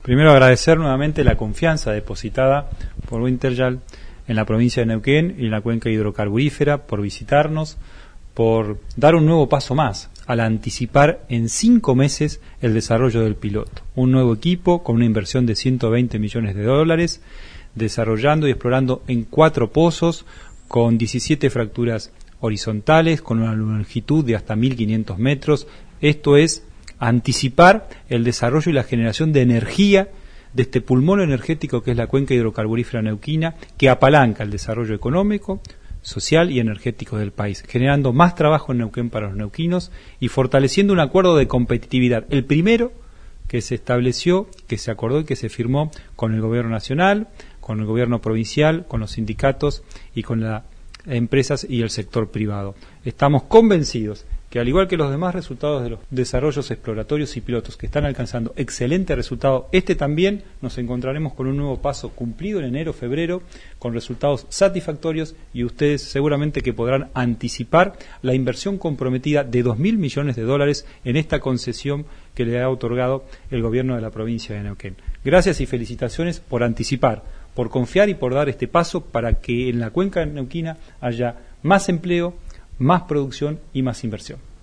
Primero agradecer nuevamente la confianza depositada por Wintershall en la provincia de Neuquén y en la cuenca hidrocarburífera, por visitarnos, por dar un nuevo paso más al anticipar en 5 meses el desarrollo del piloto. Un nuevo equipo con una inversión de $120 millones, desarrollando y explorando en 4 pozos, con 17 fracturas horizontales, con una longitud de hasta 1.500 metros. Esto es anticipar el desarrollo y la generación de energía de este pulmón energético que es la cuenca hidrocarburífera neuquina, que apalanca el desarrollo económico, social y energético del país, generando más trabajo en Neuquén para los neuquinos y fortaleciendo un acuerdo de competitividad, el primero que se estableció, que se acordó y que se firmó con el gobierno nacional, con el gobierno provincial, con los sindicatos y con las empresas y el sector privado. Estamos convencidos que, al igual que los demás resultados de los desarrollos exploratorios y pilotos que están alcanzando excelente resultado, también nos encontraremos con un nuevo paso cumplido en enero, febrero, con resultados satisfactorios, y ustedes seguramente que podrán anticipar la inversión comprometida de $2.000 millones en esta concesión que le ha otorgado el gobierno de la provincia de Neuquén. Gracias y felicitaciones por anticipar, por confiar y por dar este paso para que en la cuenca neuquina haya más empleo, más producción y más inversión.